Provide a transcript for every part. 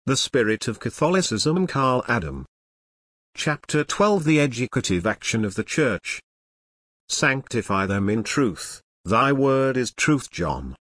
The Spirit of Catholicism. Carl Adam. Chapter 12. The Educative Action of the Church. Sanctify them in truth, thy word is truth. John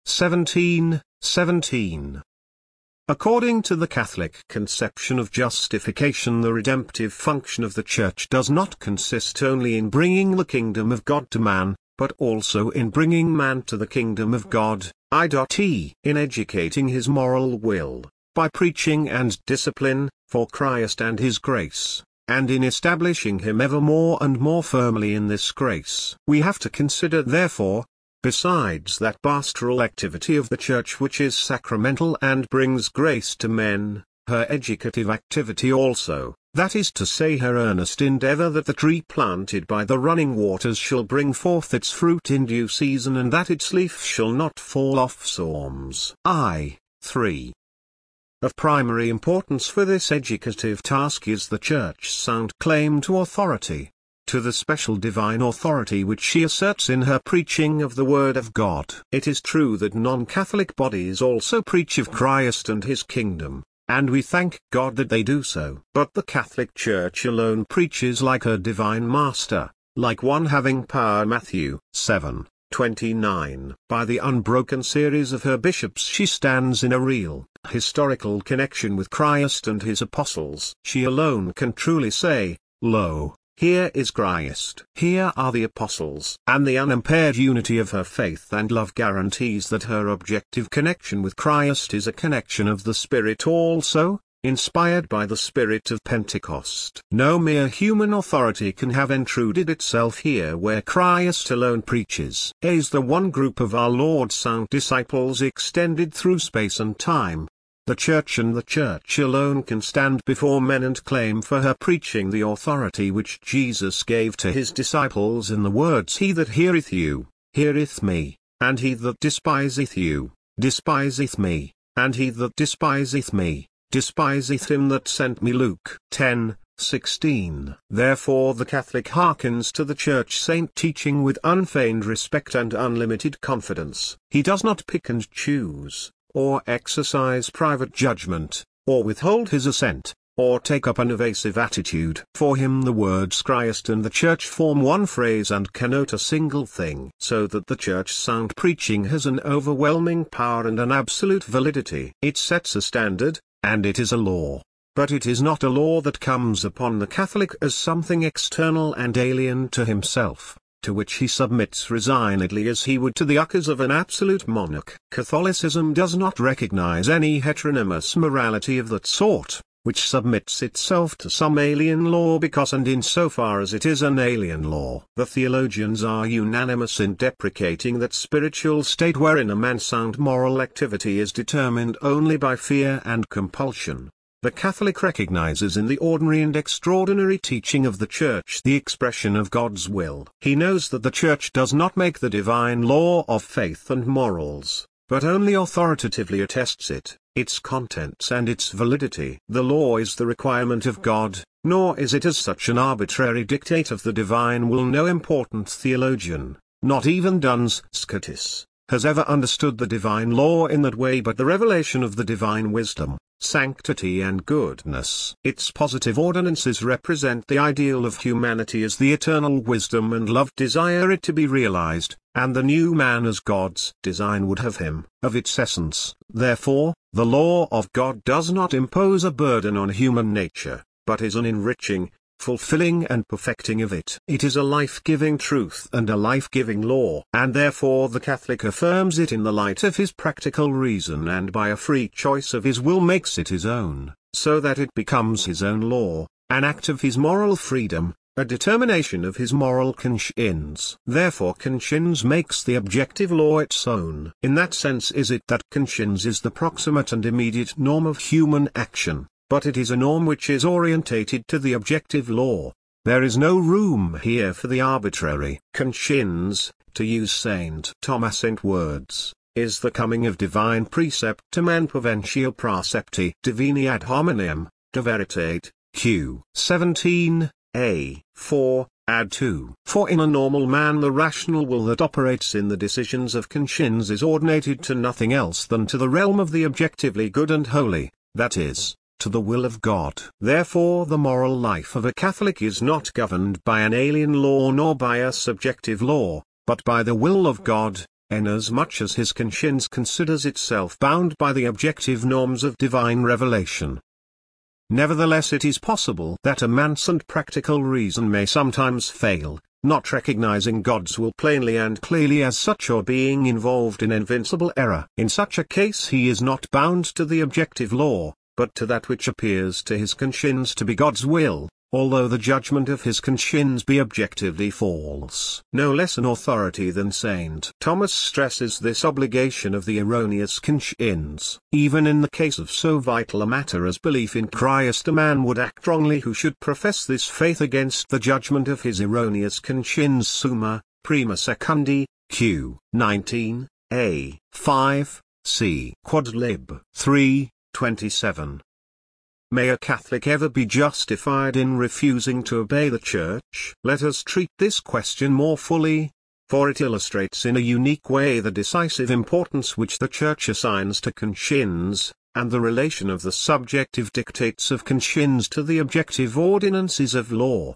17:17. According to the Catholic conception of justification, the redemptive function of the Church does not consist only in bringing the kingdom of God to man, but also in bringing man to the kingdom of God, i.e. in educating his moral will, by preaching and discipline, for Christ and his grace, and in establishing him ever more and more firmly in this grace. We have to consider, therefore, besides that pastoral activity of the Church which is sacramental and brings grace to men, her educative activity also, that is to say her earnest endeavor that the tree planted by the running waters shall bring forth its fruit in due season, and that its leaf shall not fall off. Psalms 3. Of primary importance for this educative task is the Church's sound claim to authority, to the special divine authority which she asserts in her preaching of the Word of God. It is true that non-Catholic bodies also preach of Christ and his kingdom, and we thank God that they do so. But the Catholic Church alone preaches like her divine master, like one having power. Matthew 7:29. By the unbroken series of her bishops she stands in a real, historical connection with Christ and his apostles. She alone can truly say, "Lo, here is Christ, here are the apostles." And the unimpaired unity of her faith and love guarantees that her objective connection with Christ is a connection of the Spirit also, inspired by the Spirit of Pentecost. No mere human authority can have intruded itself here where Christ alone preaches. Is the one group of our Lord's sound disciples extended through space and time. The Church and the Church alone can stand before men and claim for her preaching the authority which Jesus gave to his disciples in the words, "He that heareth you, heareth me, and he that despiseth you, despiseth me, and he that despiseth me, despiseth him that sent me." Luke 10:16. Therefore the Catholic hearkens to the Church saint teaching with unfeigned respect and unlimited confidence. He does not pick and choose, or exercise private judgment, or withhold his assent, or take up an evasive attitude. For him the words Christ and the Church form one phrase and connote a single thing. So that the Church sound preaching has an overwhelming power and an absolute validity. It sets a standard, and it is a law. But it is not a law that comes upon the Catholic as something external and alien to himself, to which he submits resignedly as he would to the uckus of an absolute monarch. Catholicism does not recognize any heteronymous morality of that sort, which submits itself to some alien law because and in so far as it is an alien law. The theologians are unanimous in deprecating that spiritual state wherein a man's sound moral activity is determined only by fear and compulsion. The Catholic recognizes in the ordinary and extraordinary teaching of the Church the expression of God's will. He knows that the Church does not make the divine law of faith and morals, but only authoritatively attests it, its contents and its validity. The law is the requirement of God, nor is it as such an arbitrary dictate of the divine will. No important theologian, not even Duns Scotus, has ever understood the divine law in that way, but the revelation of the divine wisdom, sanctity and goodness. Its positive ordinances represent the ideal of humanity as the eternal wisdom and love desire it to be realized, and the new man as God's design would have him. Of its essence, therefore, the law of God does not impose a burden on human nature, but is an enriching, fulfilling and perfecting of it. It is a life-giving truth and a life-giving law, and therefore the Catholic affirms it in the light of his practical reason and by a free choice of his will makes it his own, so that it becomes his own law, an act of his moral freedom, a determination of his moral conscience. Therefore conscience makes the objective law its own. In that sense is it that conscience is the proximate and immediate norm of human action. But it is a norm which is orientated to the objective law. There is no room here for the arbitrary. Conscience, to use St. Thomas's words, is the coming of divine precept to man. Provencio pracepti divini ad hominem, de veritate, Q. 17a, 4, add 2. For in a normal man the rational will that operates in the decisions of conscience is ordinated to nothing else than to the realm of the objectively good and holy, that is, to the will of God. Therefore the moral life of a Catholic is not governed by an alien law nor by a subjective law, but by the will of God, inasmuch as his conscience considers itself bound by the objective norms of divine revelation. Nevertheless, it is possible that a man's and practical reason may sometimes fail, not recognizing God's will plainly and clearly as such, or being involved in invincible error. In such a case he is not bound to the objective law, but to that which appears to his conscience to be God's will, although the judgment of his conscience be objectively false. No less an authority than St. Thomas stresses this obligation of the erroneous conscience. Even in the case of so vital a matter as belief in Christ, a man would act wrongly who should profess this faith against the judgment of his erroneous conscience. Summa, Prima Secundi, Q. 19, A. 5, C. Quod Lib. 3, 27. May a Catholic ever be justified in refusing to obey the Church? Let us treat this question more fully, for it illustrates in a unique way the decisive importance which the Church assigns to conscience, and the relation of the subjective dictates of conscience to the objective ordinances of law.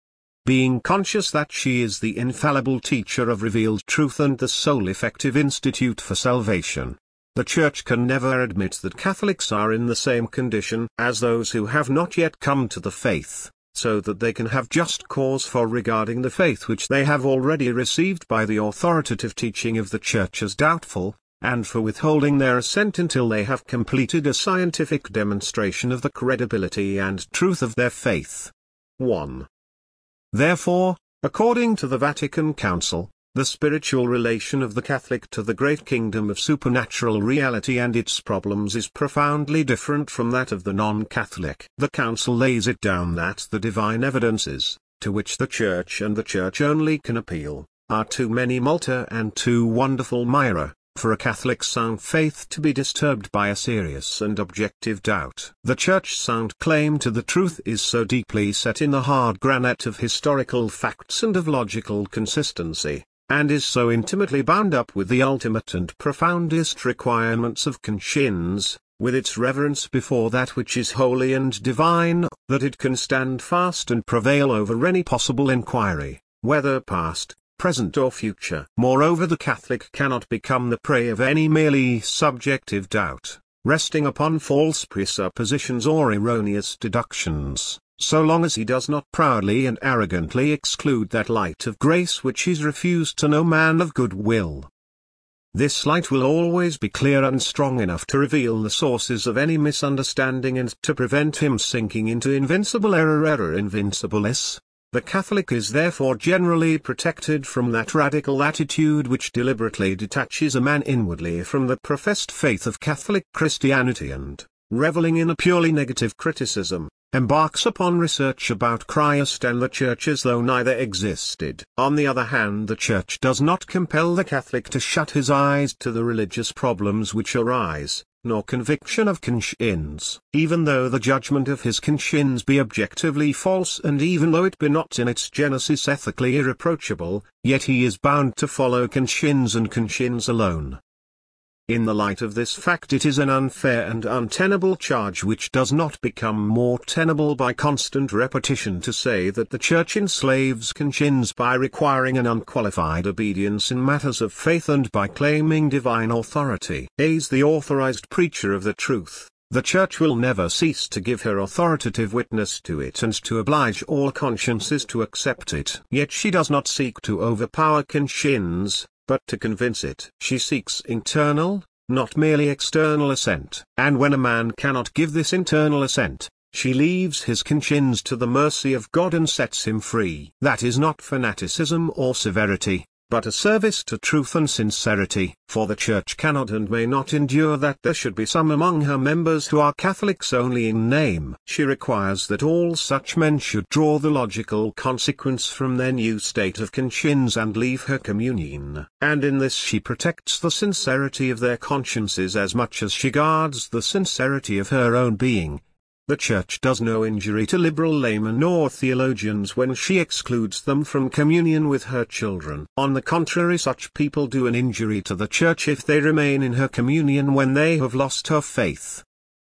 Being conscious that she is the infallible teacher of revealed truth and the sole effective institute for salvation, the Church can never admit that Catholics are in the same condition as those who have not yet come to the faith, so that they can have just cause for regarding the faith which they have already received by the authoritative teaching of the Church as doubtful, and for withholding their assent until they have completed a scientific demonstration of the credibility and truth of their faith. 1. Therefore, according to the Vatican Council, the spiritual relation of the Catholic to the great kingdom of supernatural reality and its problems is profoundly different from that of the non-Catholic. The Council lays it down that the divine evidences, to which the Church and the Church only can appeal, are too many multa and too wonderful myra, for a Catholic sound faith to be disturbed by a serious and objective doubt. The Church's sound claim to the truth is so deeply set in the hard granite of historical facts and of logical consistency, and is so intimately bound up with the ultimate and profoundest requirements of conscience, with its reverence before that which is holy and divine, that it can stand fast and prevail over any possible inquiry, whether past, present or future. Moreover, the Catholic cannot become the prey of any merely subjective doubt, resting upon false presuppositions or erroneous deductions, so long as he does not proudly and arrogantly exclude that light of grace which is refused to no man of good will. This light will always be clear and strong enough to reveal the sources of any misunderstanding and to prevent him sinking into invincible error invincibilis. The Catholic is therefore generally protected from that radical attitude which deliberately detaches a man inwardly from the professed faith of Catholic Christianity and, reveling in a purely negative criticism, embarks upon research about Christ and the Church as though neither existed. On the other hand, the Church does not compel the Catholic to shut his eyes to the religious problems which arise, nor conviction of conscience. Even though the judgment of his conscience be objectively false, and even though it be not in its genesis ethically irreproachable, yet he is bound to follow conscience and conscience alone. In the light of this fact, it is an unfair and untenable charge which does not become more tenable by constant repetition to say that the Church enslaves conscience by requiring an unqualified obedience in matters of faith and by claiming divine authority. As the authorized preacher of the truth, the Church will never cease to give her authoritative witness to it and to oblige all consciences to accept it. Yet she does not seek to overpower conscience, but to convince it. She seeks internal, not merely external assent. And when a man cannot give this internal assent, she leaves his conscience to the mercy of God and sets him free. That is not fanaticism or severity, but a service to truth and sincerity. For the Church cannot and may not endure that there should be some among her members who are Catholics only in name. She requires that all such men should draw the logical consequence from their new state of conscience and leave her communion. And in this she protects the sincerity of their consciences as much as she guards the sincerity of her own being. The Church does no injury to liberal laymen or theologians when she excludes them from communion with her children. On the contrary, such people do an injury to the Church if they remain in her communion when they have lost her faith.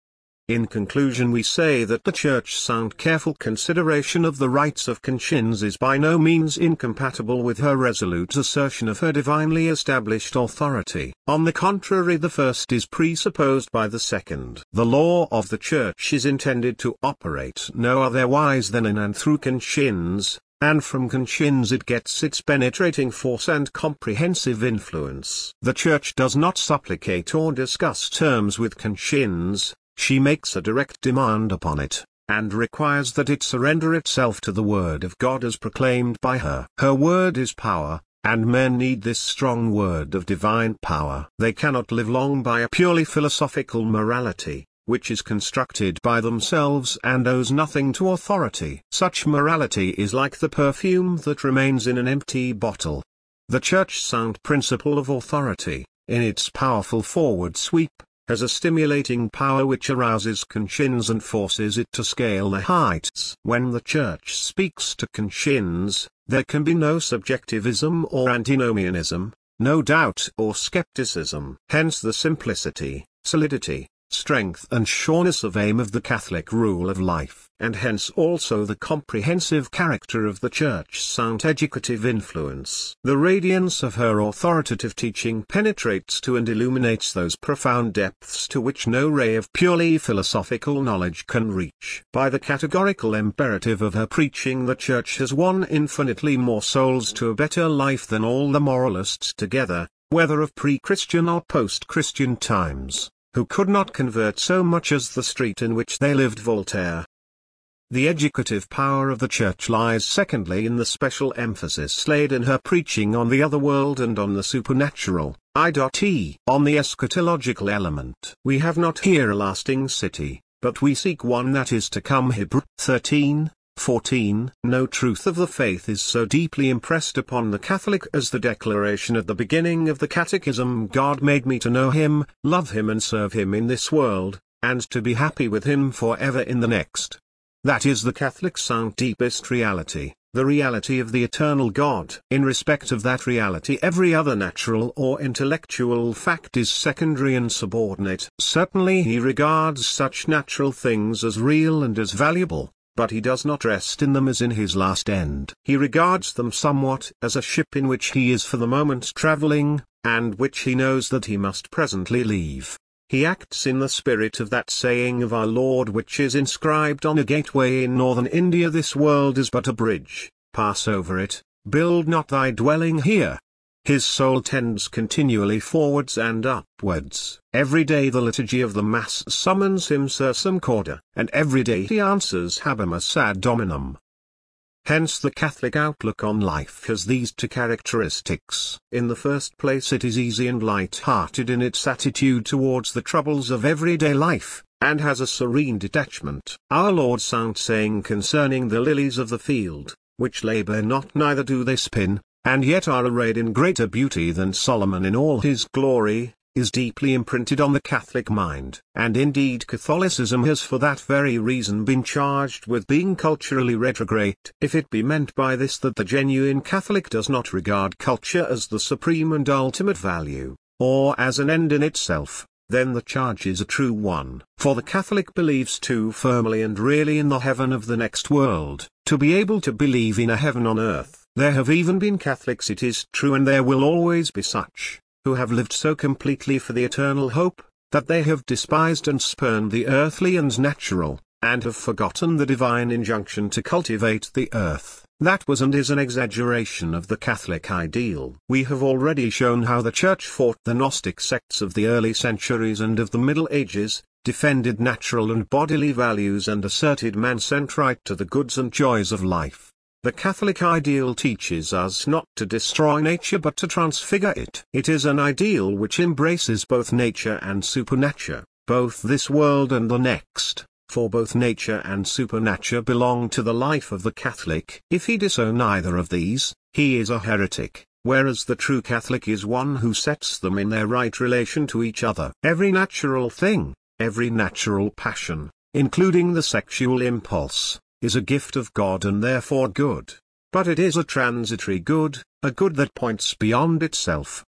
In conclusion, we say that the Church's sound careful consideration of the rights of conscience is by no means incompatible with her resolute assertion of her divinely established authority. On the contrary, the first is presupposed by the second. The law of the Church is intended to operate no otherwise than in and through conscience, and from conscience it gets its penetrating force and comprehensive influence. The Church does not supplicate or discuss terms with conscience. She makes a direct demand upon it, and requires that it surrender itself to the Word of God as proclaimed by her. Her Word is power, and men need this strong word of divine power. They cannot live long by a purely philosophical morality, which is constructed by themselves and owes nothing to authority. Such morality is like the perfume that remains in an empty bottle. The Church's sound principle of authority, in its powerful forward sweep, has a stimulating power which arouses conscience and forces it to scale the heights. When the Church speaks to conscience, there can be no subjectivism or antinomianism, no doubt or skepticism. Hence the simplicity, solidity, strength and sureness of aim of the Catholic rule of life, and hence also the comprehensive character of the Church's sound educative influence. The radiance of her authoritative teaching penetrates to and illuminates those profound depths to which no ray of purely philosophical knowledge can reach. By the categorical imperative of her preaching, the Church has won infinitely more souls to a better life than all the moralists together, whether of pre-Christian or post-Christian times, who could not convert so much as the street in which they lived. Voltaire. The educative power of the Church lies secondly in the special emphasis laid in her preaching on the other world and on the supernatural, i.e., on the eschatological element. We have not here a lasting city, but we seek one that is to come. Hebrews 13:14. No truth of the faith is so deeply impressed upon the Catholic as the declaration at the beginning of the Catechism: God made me to know Him, love Him and serve Him in this world, and to be happy with Him forever in the next. That is the Catholic sound deepest reality, the reality of the eternal God. In respect of that reality, every other natural or intellectual fact is secondary and subordinate. Certainly he regards such natural things as real and as valuable, but he does not rest in them as in his last end. He regards them somewhat as a ship in which he is for the moment traveling, and which he knows that he must presently leave. He acts in the spirit of that saying of our Lord which is inscribed on a gateway in northern India: this world is but a bridge, pass over it, build not thy dwelling here. His soul tends continually forwards and upwards. Every day the liturgy of the Mass summons him Sursum corda, and every day he answers Habemus ad Dominum. Hence the Catholic outlook on life has these two characteristics. In the first place, it is easy and light-hearted in its attitude towards the troubles of everyday life, and has a serene detachment. Our Lord's sound saying concerning the lilies of the field, which labor not neither do they spin, and yet are arrayed in greater beauty than Solomon in all his glory, is deeply imprinted on the Catholic mind. And indeed Catholicism has for that very reason been charged with being culturally retrograde. If it be meant by this that the genuine Catholic does not regard culture as the supreme and ultimate value, or as an end in itself, then the charge is a true one. For the Catholic believes too firmly and really in the heaven of the next world, to be able to believe in a heaven on earth. There have even been Catholics, it is true, and there will always be such, who have lived so completely for the eternal hope, that they have despised and spurned the earthly and natural, and have forgotten the divine injunction to cultivate the earth. That was and is an exaggeration of the Catholic ideal. We have already shown how the Church fought the Gnostic sects of the early centuries and of the Middle Ages, defended natural and bodily values and asserted man's sent right to the goods and joys of life. The Catholic ideal teaches us not to destroy nature but to transfigure it. It is an ideal which embraces both nature and supernature, both this world and the next, for both nature and supernature belong to the life of the Catholic. If he disown either of these, he is a heretic, whereas the true Catholic is one who sets them in their right relation to each other. Every natural thing, every natural passion, including the sexual impulse, is a gift of God and therefore good. But it is a transitory good, a good that points beyond itself,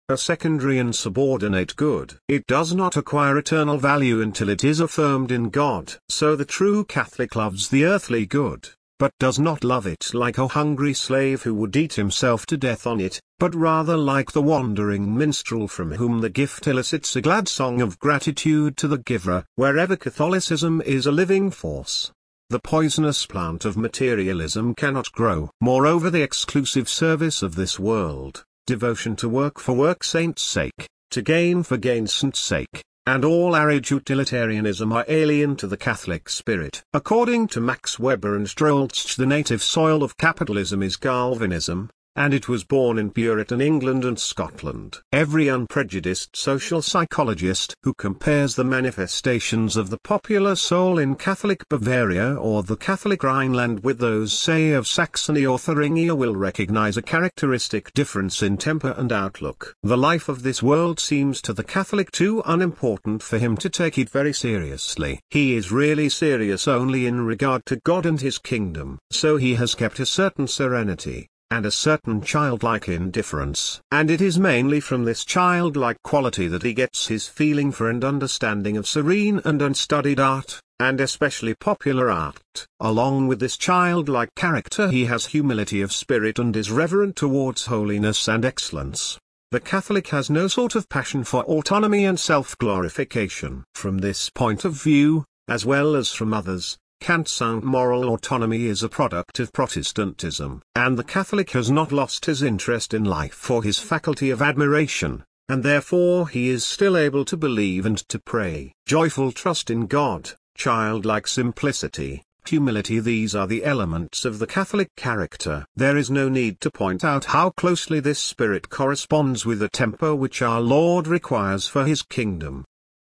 a secondary and subordinate good. It does not acquire eternal value until it is affirmed in God. So the true Catholic loves the earthly good, but does not love it like a hungry slave who would eat himself to death on it, but rather like the wandering minstrel from whom the gift elicits a glad song of gratitude to the giver. Wherever Catholicism is a living force, the poisonous plant of materialism cannot grow. Moreover, the exclusive service of this world, devotion to work for work's sake, to gain for gain's sake, and all arid utilitarianism are alien to the Catholic spirit. According to Max Weber and Strolzsch, the native soil of capitalism is Calvinism, and it was born in Puritan England and Scotland. Every unprejudiced social psychologist who compares the manifestations of the popular soul in Catholic Bavaria or the Catholic Rhineland with those, say, of Saxony or Thuringia will recognize a characteristic difference in temper and outlook. The life of this world seems to the Catholic too unimportant for him to take it very seriously. He is really serious only in regard to God and his kingdom. So he has kept a certain serenity, and a certain childlike indifference. And it is mainly from this childlike quality that he gets his feeling for and understanding of serene and unstudied art, and especially popular art. Along with this childlike character he has humility of spirit and is reverent towards holiness and excellence. The Catholic has no sort of passion for autonomy and self-glorification. From this point of view, as well as from others, Kant's sound moral autonomy is a product of Protestantism, and the Catholic has not lost his interest in life or his faculty of admiration, and therefore he is still able to believe and to pray. Joyful trust in God, childlike simplicity, humility, these are the elements of the Catholic character. There is no need to point out how closely this spirit corresponds with the temper which our Lord requires for his kingdom.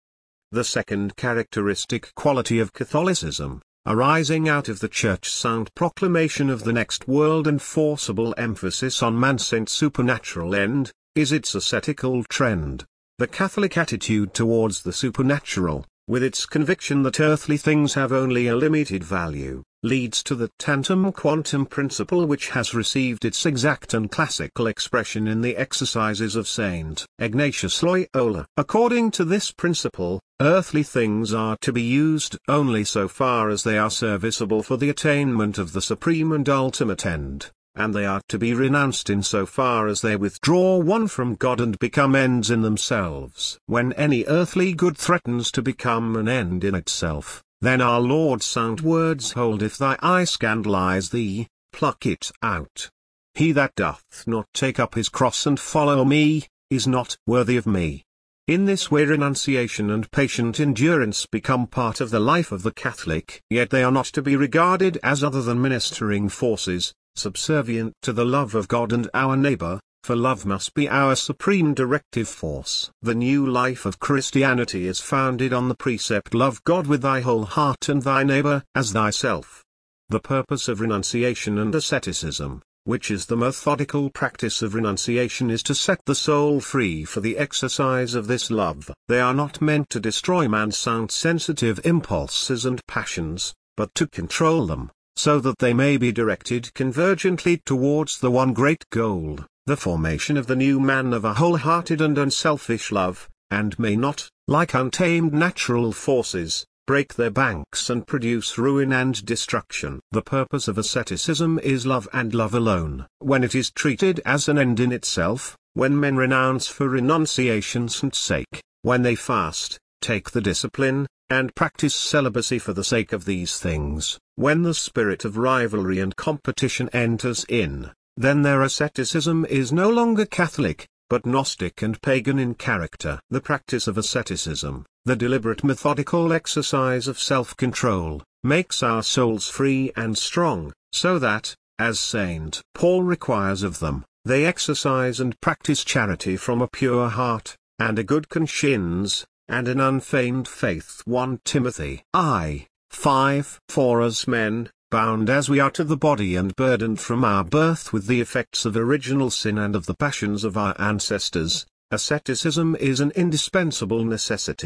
The second characteristic quality of Catholicism, arising out of the church-sound proclamation of the next world and forcible emphasis on man's supernatural end, is its ascetical trend. The Catholic attitude towards the supernatural, with its conviction that earthly things have only a limited value, leads to the tantum quantum principle which has received its exact and classical expression in the exercises of St. Ignatius Loyola. According to this principle, earthly things are to be used only so far as they are serviceable for the attainment of the supreme and ultimate end, and they are to be renounced in so far as they withdraw one from God and become ends in themselves. When any earthly good threatens to become an end in itself, then our Lord's sound words hold: if thy eye scandalize thee, pluck it out. He that doth not take up his cross and follow me, is not worthy of me. In this way renunciation and patient endurance become part of the life of the Catholic, yet they are not to be regarded as other than ministering forces, subservient to the love of God and our neighbor, for love must be our supreme directive force. The new life of Christianity is founded on the precept: love God with thy whole heart and thy neighbor as thyself. The purpose of renunciation and asceticism, which is the methodical practice of renunciation, is to set the soul free for the exercise of this love. They are not meant to destroy man's sound sensitive impulses and passions, but to control them, so that they may be directed convergently towards the one great goal, the formation of the new man of a wholehearted and unselfish love, and may not, like untamed natural forces, break their banks and produce ruin and destruction. The purpose of asceticism is love and love alone. When it is treated as an end in itself, when men renounce for renunciation's sake, when they fast, take the discipline, and practice celibacy for the sake of these things, when the spirit of rivalry and competition enters in, then their asceticism is no longer Catholic, but Gnostic and pagan in character. The practice of asceticism, the deliberate methodical exercise of self-control, makes our souls free and strong, so that, as St. Paul requires of them, they exercise and practice charity from a pure heart, and a good conscience, and an unfeigned faith. 1 Timothy I, 5. For as men, bound as we are to the body and burdened from our birth with the effects of original sin and of the passions of our ancestors, asceticism is an indispensable necessity,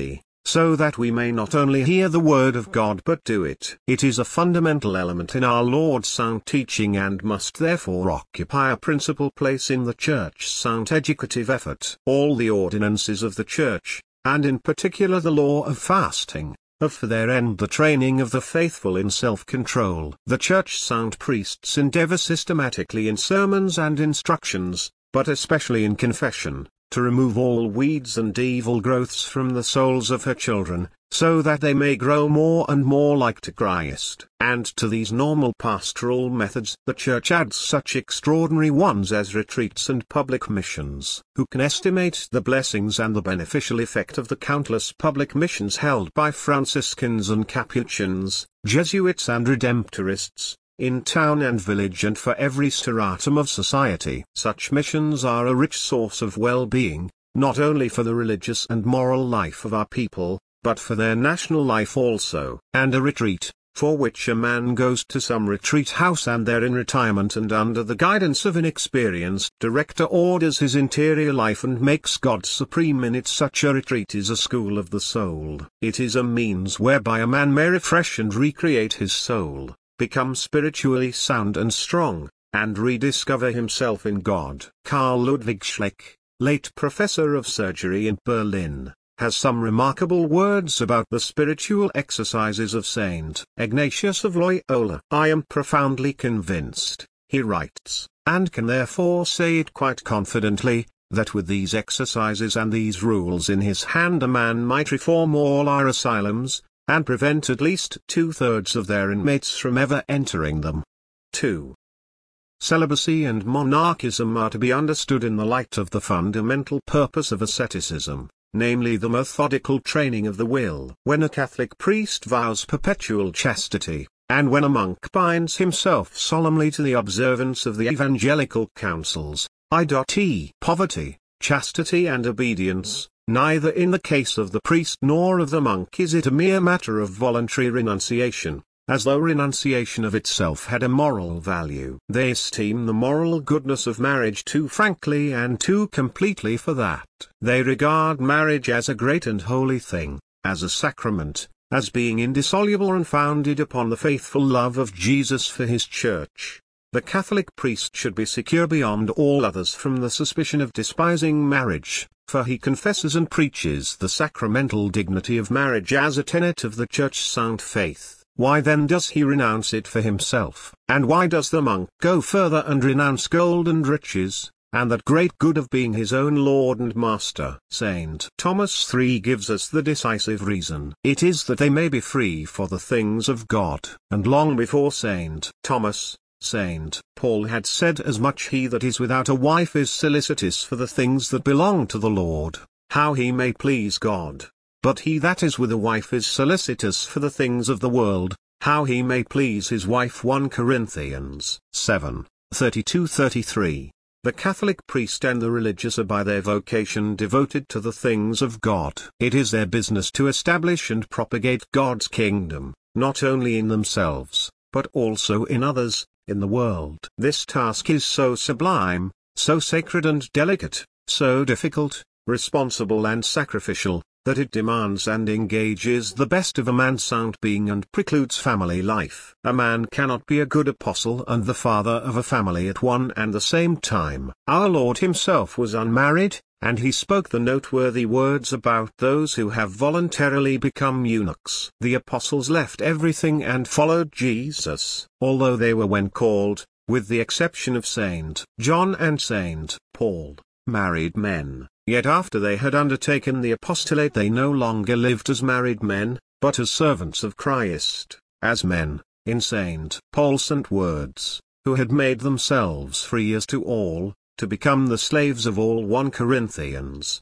so that we may not only hear the word of God but do it. It is a fundamental element in our Lord's sound teaching and must therefore occupy a principal place in the Church's sound educative effort. All the ordinances of the Church, and in particular the law of fasting, have for their end the training of the faithful in self-control. The Church sound priests endeavor systematically in sermons and instructions, but especially in confession, to remove all weeds and evil growths from the souls of her children, so that they may grow more and more like to Christ. And to these normal pastoral methods the Church adds such extraordinary ones as retreats and public missions. Who can estimate the blessings and the beneficial effect of the countless public missions held by Franciscans and Capuchins, Jesuits and Redemptorists, in town and village and for every stratum of society? Such missions are a rich source of well-being, not only for the religious and moral life of our people, but for their national life also. And a retreat, for which a man goes to some retreat house and there in retirement and under the guidance of an experienced director orders his interior life and makes God supreme in it, such a retreat is a school of the soul. It is a means whereby a man may refresh and recreate his soul, become spiritually sound and strong, and rediscover himself in God. Karl Ludwig Schleck, late professor of surgery in Berlin, has some remarkable words about the spiritual exercises of Saint Ignatius of Loyola. I am profoundly convinced, he writes, and can therefore say it quite confidently, that with these exercises and these rules in his hand a man might reform all our asylums, and prevent at least 2/3 of their inmates from ever entering them. 2. Celibacy and monarchism are to be understood in the light of the fundamental purpose of asceticism, namely the methodical training of the will. When a Catholic priest vows perpetual chastity, and when a monk binds himself solemnly to the observance of the evangelical counsels, i.e. poverty, chastity and obedience, neither in the case of the priest nor of the monk is it a mere matter of voluntary renunciation, as though renunciation of itself had a moral value. They esteem the moral goodness of marriage too frankly and too completely for that. They regard marriage as a great and holy thing, as a sacrament, as being indissoluble and founded upon the faithful love of Jesus for his Church. The Catholic priest should be secure beyond all others from the suspicion of despising marriage, for he confesses and preaches the sacramental dignity of marriage as a tenet of the Church's sound faith. Why then does he renounce it for himself? And why does the monk go further and renounce gold and riches, and that great good of being his own Lord and Master? St. Thomas III gives us the decisive reason. It is that they may be free for the things of God. And long before St. Thomas, St. Paul had said as much. He that is without a wife is solicitous for the things that belong to the Lord, how he may please God. But he that is with a wife is solicitous for the things of the world, how he may please his wife. 1 Corinthians 7:32-33. The Catholic priest and the religious are by their vocation devoted to the things of God. It is their business to establish and propagate God's kingdom, not only in themselves, but also in others, in the world. This task is so sublime, so sacred and delicate, so difficult, responsible and sacrificial, that it demands and engages the best of a man's sound being and precludes family life. A man cannot be a good apostle and the father of a family at one and the same time. Our Lord himself was unmarried, and he spoke the noteworthy words about those who have voluntarily become eunuchs. The apostles left everything and followed Jesus, although they were, when called, with the exception of St. John and St. Paul, married men. Yet after they had undertaken the apostolate they no longer lived as married men, but as servants of Christ, as men, in St. Paul's words, who had made themselves free as to all, to become the slaves of all. 1 Corinthians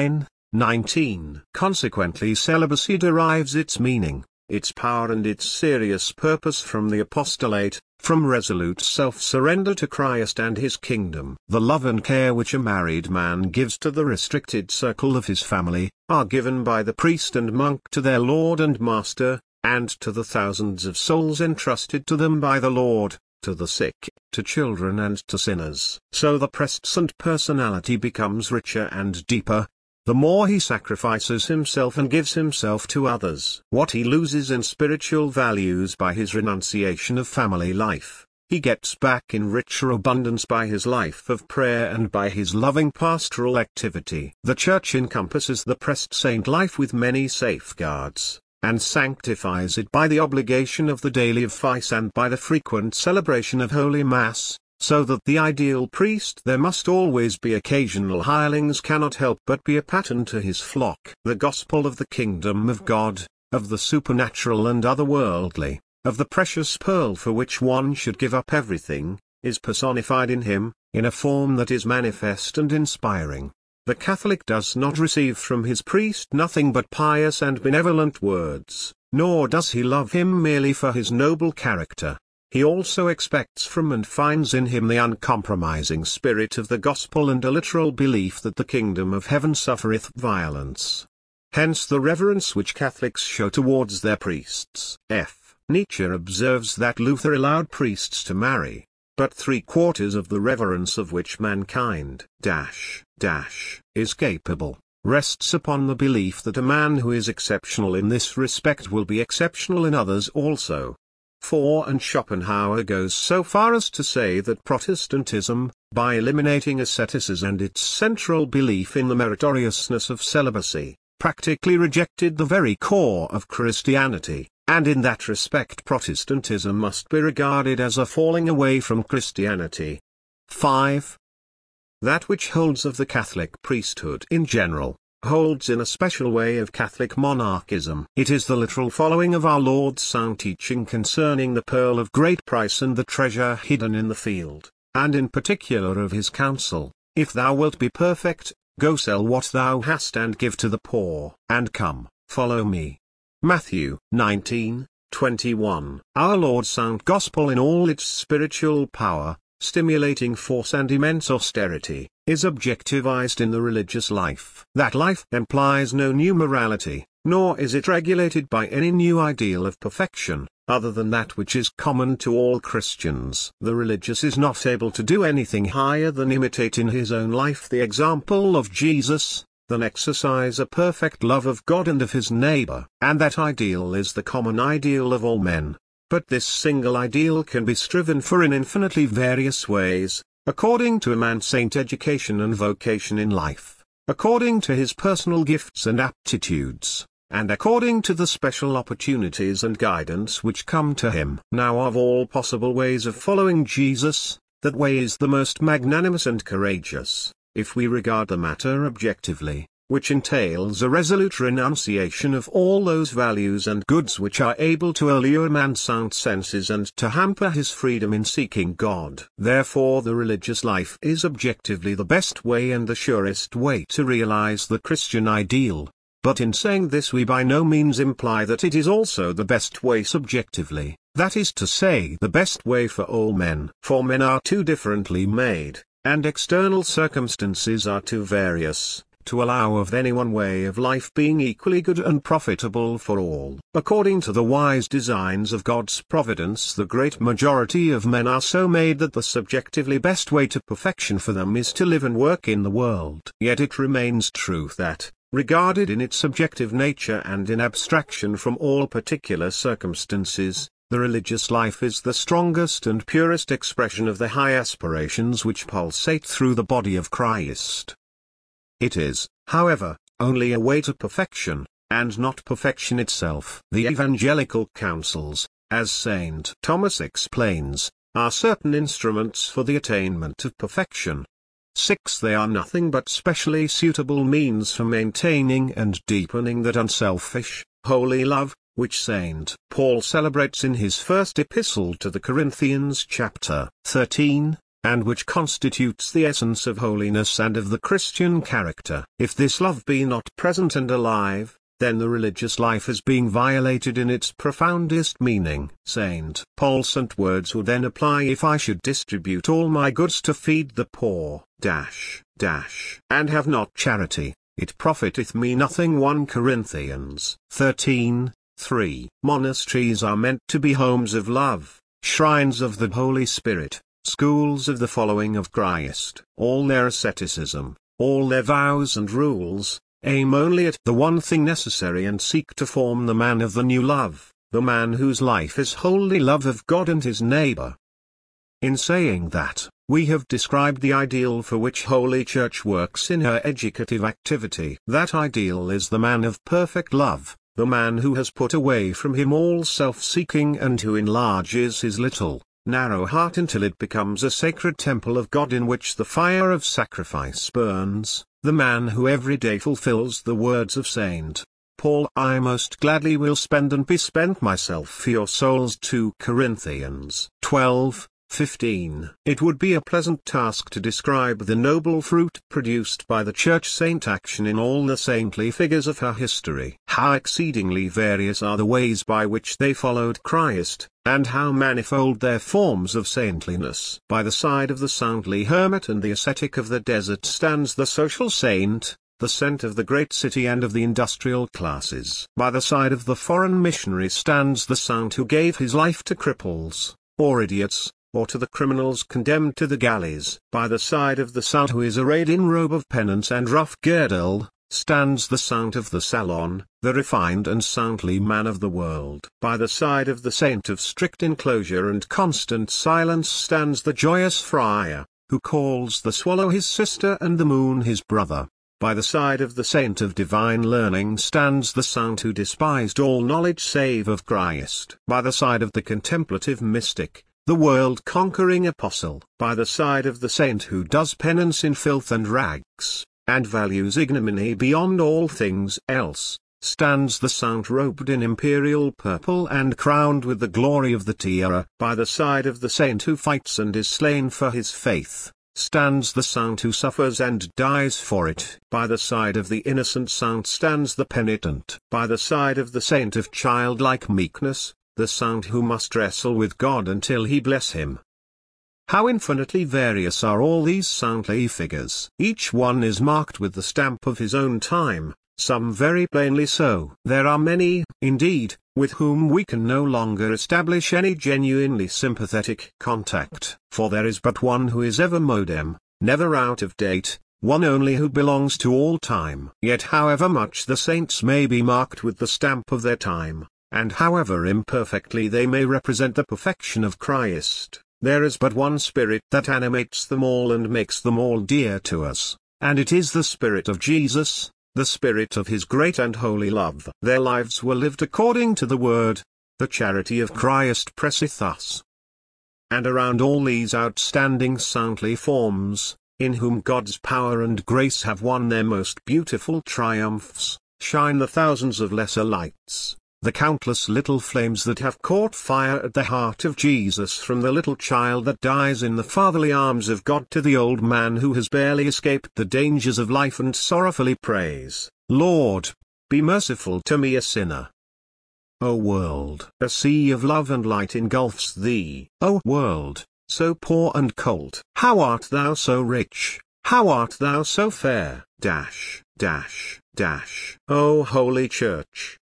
9:19. Consequently celibacy derives its meaning, its power and its serious purpose from the apostolate, from resolute self-surrender to Christ and his kingdom. The love and care which a married man gives to the restricted circle of his family, are given by the priest and monk to their Lord and Master, and to the thousands of souls entrusted to them by the Lord, to the sick, to children and to sinners. So the present personality becomes richer and deeper. the more he sacrifices himself and gives himself to others. What he loses in spiritual values by his renunciation of family life, he gets back in richer abundance by his life of prayer and by his loving pastoral activity. The Church encompasses the pressed saint life with many safeguards, and sanctifies it by the obligation of the daily office and by the frequent celebration of Holy Mass, so that the ideal priest there must always be occasional hirelings cannot help but be a pattern to his flock. The gospel of the kingdom of God, of the supernatural and otherworldly, of the precious pearl for which one should give up everything, is personified in him, in a form that is manifest and inspiring. The Catholic does not receive from his priest nothing but pious and benevolent words, nor does he love him merely for his noble character. He also expects from and finds in him the uncompromising spirit of the gospel and a literal belief that the kingdom of heaven suffereth violence. Hence the reverence which Catholics show towards their priests. F. Nietzsche observes that Luther allowed priests to marry, but 3/4 of the reverence of which mankind is capable, rests upon the belief that a man who is exceptional in this respect will be exceptional in others also. 4. And Schopenhauer goes so far as to say that Protestantism, by eliminating asceticism and its central belief in the meritoriousness of celibacy, practically rejected the very core of Christianity, and in that respect Protestantism must be regarded as a falling away from Christianity. 5. That which holds of the Catholic priesthood in general, holds in a special way of Catholic monarchism. It is the literal following of our Lord's sound teaching concerning the pearl of great price and the treasure hidden in the field, and in particular of his counsel, "If thou wilt be perfect, go sell what thou hast and give to the poor, and come, follow me." Matthew 19:21. Our Lord's sound gospel in all its spiritual power, stimulating force and immense austerity, is objectivized in the religious life. That life implies no new morality, nor is it regulated by any new ideal of perfection, other than that which is common to all Christians. The religious is not able to do anything higher than imitate in his own life the example of Jesus, than exercise a perfect love of God and of his neighbor. And that ideal is the common ideal of all men. But this single ideal can be striven for in infinitely various ways, according to a man's saint education and vocation in life, according to his personal gifts and aptitudes, and according to the special opportunities and guidance which come to him. Now of all possible ways of following Jesus, that way is the most magnanimous and courageous, if we regard the matter objectively, which entails a resolute renunciation of all those values and goods which are able to allure man's sound senses and to hamper his freedom in seeking God. Therefore the religious life is objectively the best way and the surest way to realize the Christian ideal. But in saying this we by no means imply that it is also the best way subjectively, that is to say the best way for all men. For men are too differently made, and external circumstances are too various, to allow of any one way of life being equally good and profitable for all. According to the wise designs of God's providence, the great majority of men are so made that the subjectively best way to perfection for them is to live and work in the world. Yet it remains true that, regarded in its subjective nature and in abstraction from all particular circumstances, the religious life is the strongest and purest expression of the high aspirations which pulsate through the body of Christ. It is, however, only a way to perfection, and not perfection itself. The evangelical counsels, as St. Thomas explains, are certain instruments for the attainment of perfection. 6. They are nothing but specially suitable means for maintaining and deepening that unselfish, holy love, which St. Paul celebrates in his first epistle to the Corinthians chapter 13. And which constitutes the essence of holiness and of the Christian character. If this love be not present and alive, then the religious life is being violated in its profoundest meaning. St. Paul's words would then apply: if I should distribute all my goods to feed the poor, and have not charity, it profiteth me nothing. 1 Corinthians 13:3. Monasteries are meant to be homes of love, shrines of the Holy Spirit, schools of the following of Christ. All their asceticism, all their vows and rules, aim only at the one thing necessary and seek to form the man of the new love, the man whose life is wholly love of God and his neighbor. In saying that, we have described the ideal for which Holy Church works in her educative activity. That ideal is the man of perfect love, the man who has put away from him all self-seeking and who enlarges his little, narrow heart until it becomes a sacred temple of God in which the fire of sacrifice burns, the man who every day fulfills the words of St. Paul, I most gladly will spend and be spent myself for your souls. 2 Corinthians 12:15. It would be a pleasant task to describe the noble fruit produced by the Church Saint Action in all the saintly figures of her history. How exceedingly various are the ways by which they followed Christ, and how manifold their forms of saintliness. By the side of the saintly hermit and the ascetic of the desert stands the social saint, the saint of the great city and of the industrial classes. By the side of the foreign missionary stands the saint who gave his life to cripples, or idiots, or to the criminals condemned to the galleys. By the side of the saint who is arrayed in robe of penance and rough girdle, stands the saint of the salon, the refined and saintly man of the world. By the side of the saint of strict enclosure and constant silence stands the joyous friar, who calls the swallow his sister and the moon his brother. By the side of the saint of divine learning stands the saint who despised all knowledge save of Christ. By the side of the contemplative mystic, the world-conquering apostle. By the side of the saint who does penance in filth and rags, and values ignominy beyond all things else, stands the saint robed in imperial purple and crowned with the glory of the tiara. By the side of the saint who fights and is slain for his faith, stands the saint who suffers and dies for it. By the side of the innocent saint stands the penitent. By the side of the saint of childlike meekness, the saint who must wrestle with God until he bless him. How infinitely various are all these saintly figures. Each one is marked with the stamp of his own time, some very plainly so. There are many, indeed, with whom we can no longer establish any genuinely sympathetic contact, for there is but one who is ever modem, never out of date, one only who belongs to all time. Yet however much the saints may be marked with the stamp of their time, and however imperfectly they may represent the perfection of Christ, there is but one Spirit that animates them all and makes them all dear to us, and it is the Spirit of Jesus, the Spirit of His great and holy love. Their lives were lived according to the Word, the charity of Christ presseth us. And around all these outstanding saintly forms, in whom God's power and grace have won their most beautiful triumphs, shine the thousands of lesser lights, the countless little flames that have caught fire at the heart of Jesus, from the little child that dies in the fatherly arms of God to the old man who has barely escaped the dangers of life and sorrowfully prays, Lord, be merciful to me a sinner. O world! A sea of love and light engulfs thee. O world, so poor and cold! How art thou so rich? How art thou so fair? O Holy Church,